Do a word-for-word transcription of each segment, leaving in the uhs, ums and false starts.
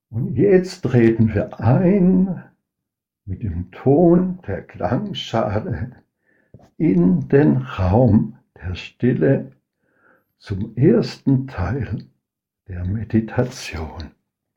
Und jetzt treten wir ein mit dem Ton der Klangschale in den Raum der Stille zum ersten Teil der Meditation.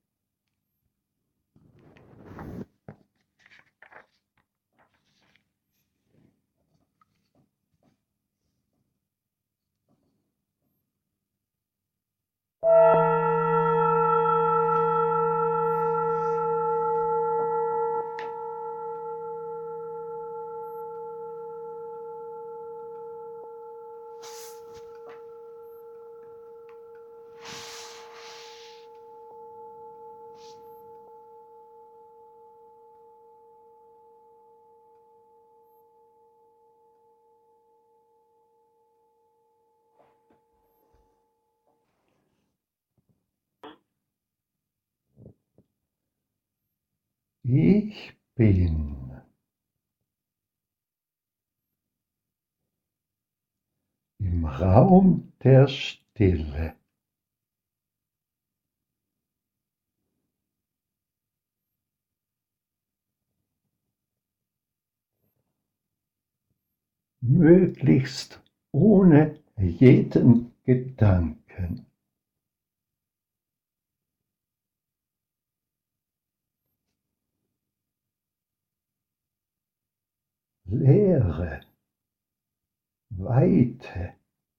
Ich bin im Raum der Stille. Möglichst ohne jeden Gedanken. Leere, Weite.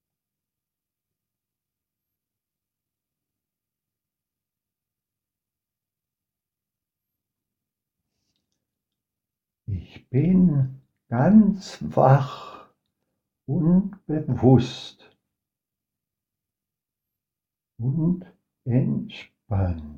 Ich bin ganz wach und bewusst und entspannt.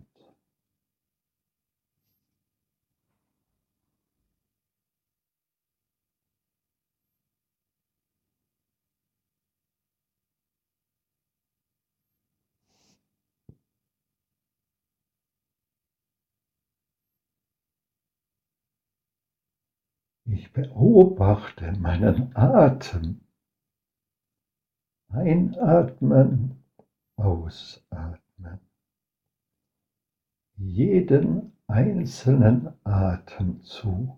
Ich beobachte meinen Atem. Einatmen, ausatmen. Jeden einzelnen Atemzug.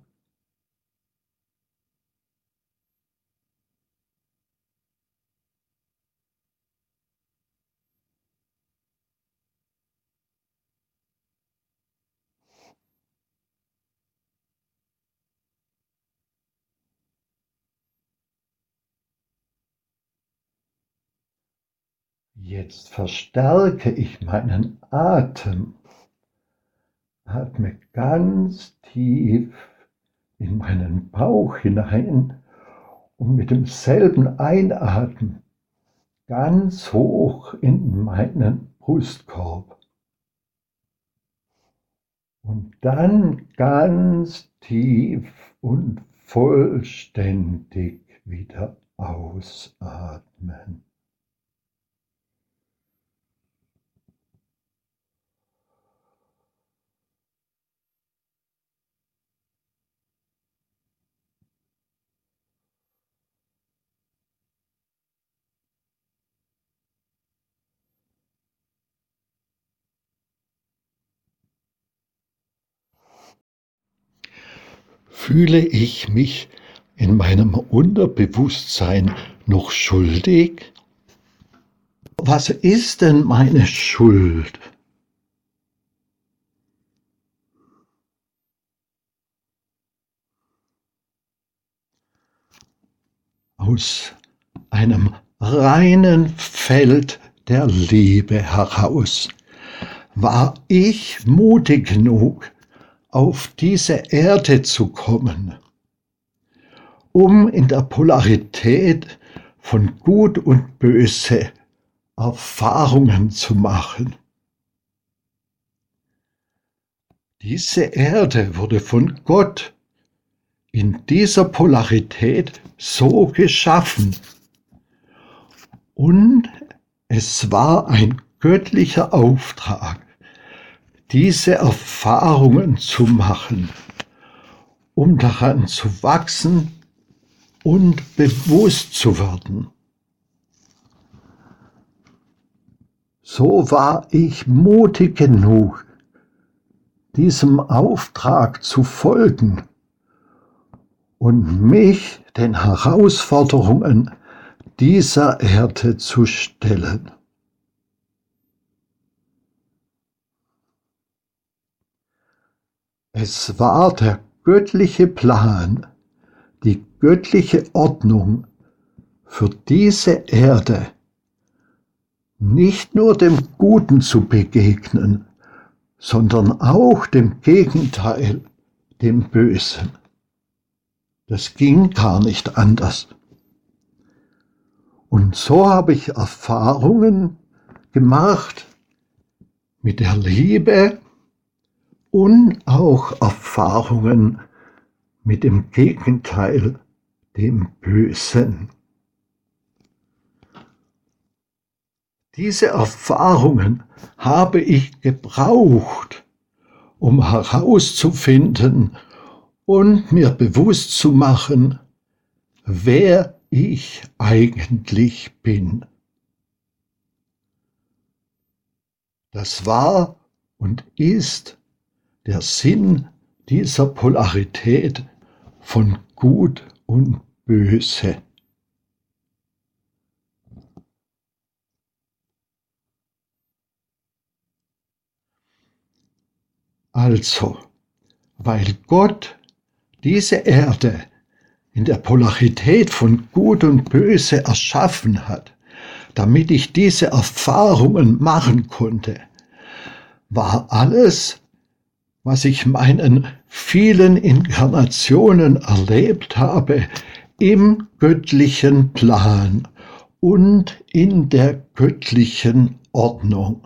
Jetzt verstärke ich meinen Atem. Atme ganz tief in meinen Bauch hinein und mit demselben Einatmen ganz hoch in meinen Brustkorb. Und dann ganz tief und vollständig wieder ausatmen. Fühle ich mich in meinem Unterbewusstsein noch schuldig? Was ist denn meine Schuld? Aus einem reinen Feld der Liebe heraus war ich mutig genug, auf diese Erde zu kommen, um in der Polarität von Gut und Böse Erfahrungen zu machen. Diese Erde wurde von Gott in dieser Polarität so geschaffen und es war ein göttlicher Auftrag, diese Erfahrungen zu machen, um daran zu wachsen und bewusst zu werden. So war ich mutig genug, diesem Auftrag zu folgen und mich den Herausforderungen dieser Erde zu stellen. Es war der göttliche Plan, die göttliche Ordnung für diese Erde, nicht nur dem Guten zu begegnen, sondern auch dem Gegenteil, dem Bösen. Das ging gar nicht anders. Und so habe ich Erfahrungen gemacht mit der Liebe und auch Erfahrungen mit dem Gegenteil, dem Bösen. Diese Erfahrungen habe ich gebraucht, um herauszufinden und mir bewusst zu machen, wer ich eigentlich bin. Das war und ist der Sinn dieser Polarität von Gut und Böse. Also, weil Gott diese Erde in der Polarität von Gut und Böse erschaffen hat, damit ich diese Erfahrungen machen konnte, war alles, was ich meinen vielen Inkarnationen erlebt habe, im göttlichen Plan und in der göttlichen Ordnung.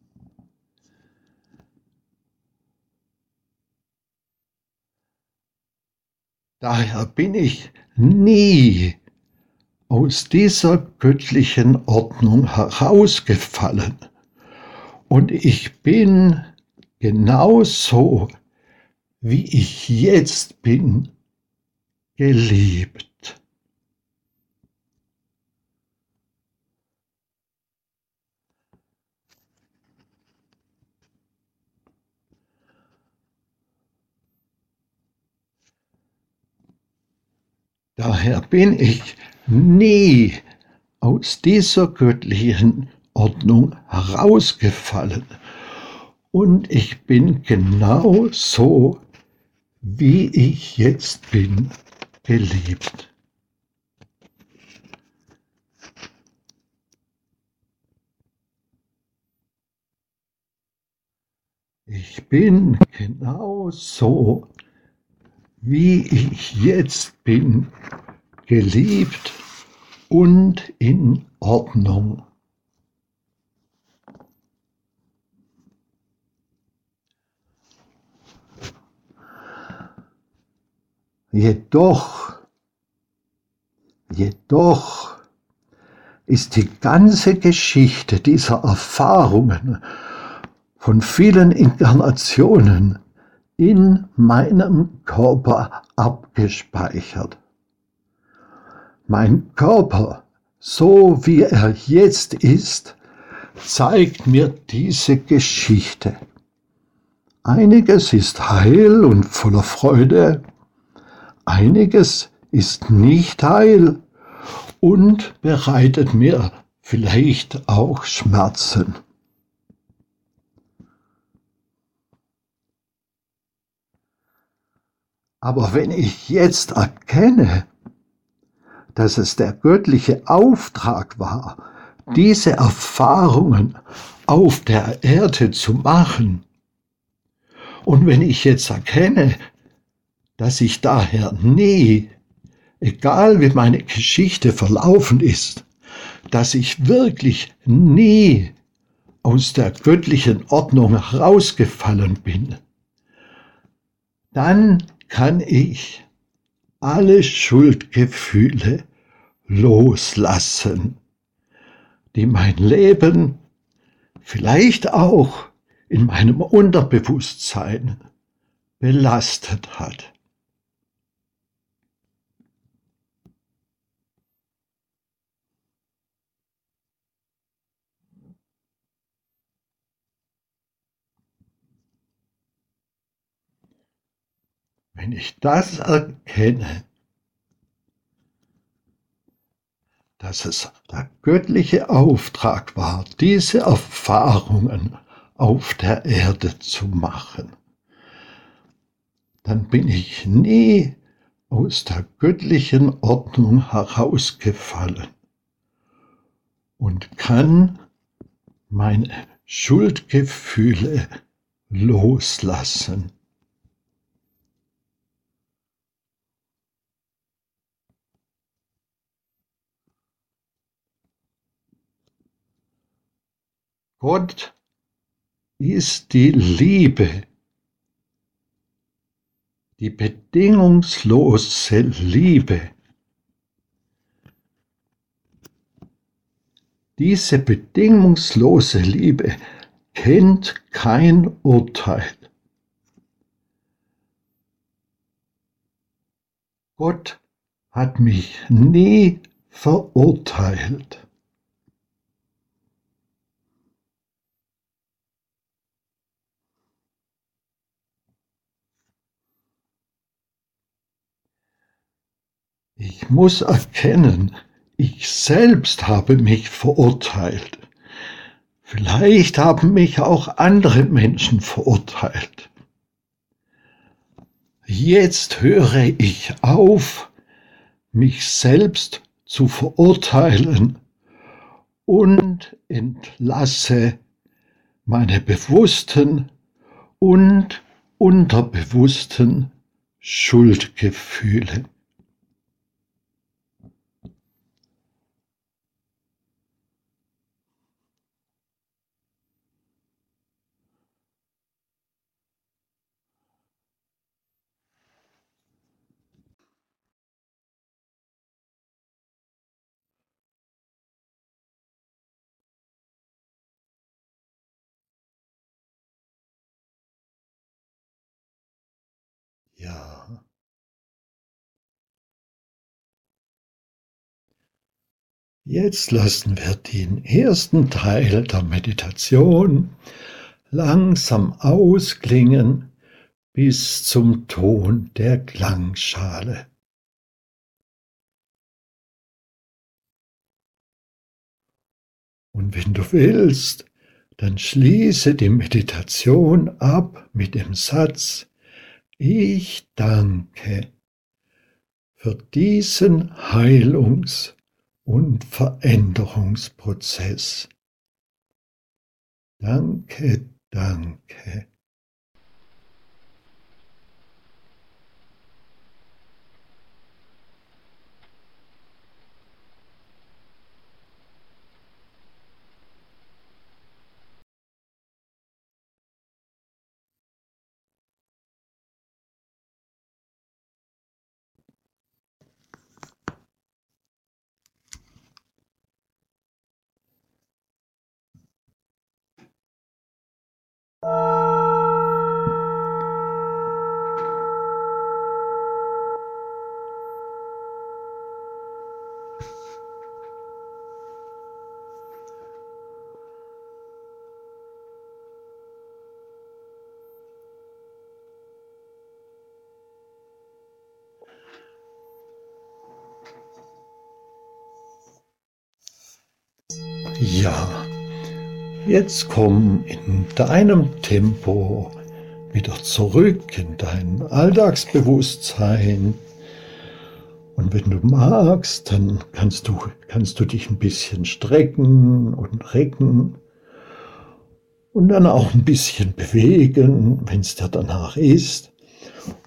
Daher bin ich nie aus dieser göttlichen Ordnung herausgefallen. Und ich bin genauso, wie ich jetzt bin, geliebt. Daher bin ich nie aus dieser göttlichen Ordnung herausgefallen. Und ich bin genau so, wie ich jetzt bin, geliebt. Ich bin genau so, wie ich jetzt bin, geliebt und in Ordnung. Jedoch, jedoch ist die ganze Geschichte dieser Erfahrungen von vielen Inkarnationen in meinem Körper abgespeichert. Mein Körper, so wie er jetzt ist, zeigt mir diese Geschichte. Einiges ist heil und voller Freude, einiges ist nicht heil und bereitet mir vielleicht auch Schmerzen. Aber wenn ich jetzt erkenne, dass es der göttliche Auftrag war, diese Erfahrungen auf der Erde zu machen, und wenn ich jetzt erkenne, dass ich daher nie, egal wie meine Geschichte verlaufen ist, dass ich wirklich nie aus der göttlichen Ordnung herausgefallen bin, dann kann ich alle Schuldgefühle loslassen, die mein Leben vielleicht auch in meinem Unterbewusstsein belastet hat. Wenn ich das erkenne, dass es der göttliche Auftrag war, diese Erfahrungen auf der Erde zu machen, dann bin ich nie aus der göttlichen Ordnung herausgefallen und kann meine Schuldgefühle loslassen. Gott ist die Liebe, die bedingungslose Liebe. Diese bedingungslose Liebe kennt kein Urteil. Gott hat mich nie verurteilt. Ich muss erkennen, ich selbst habe mich verurteilt. Vielleicht haben mich auch andere Menschen verurteilt. Jetzt höre ich auf, mich selbst zu verurteilen und entlasse meine bewussten und unterbewussten Schuldgefühle. Ja. Jetzt lassen wir den ersten Teil der Meditation langsam ausklingen bis zum Ton der Klangschale. Und wenn du willst, dann schließe die Meditation ab mit dem Satz: Ich danke für diesen Heilungs- und Veränderungsprozess. Danke, danke. Ja, jetzt komm in deinem Tempo wieder zurück in dein Alltagsbewusstsein. Und wenn du magst, dann kannst du, kannst du dich ein bisschen strecken und recken und dann auch ein bisschen bewegen, wenn es dir danach ist.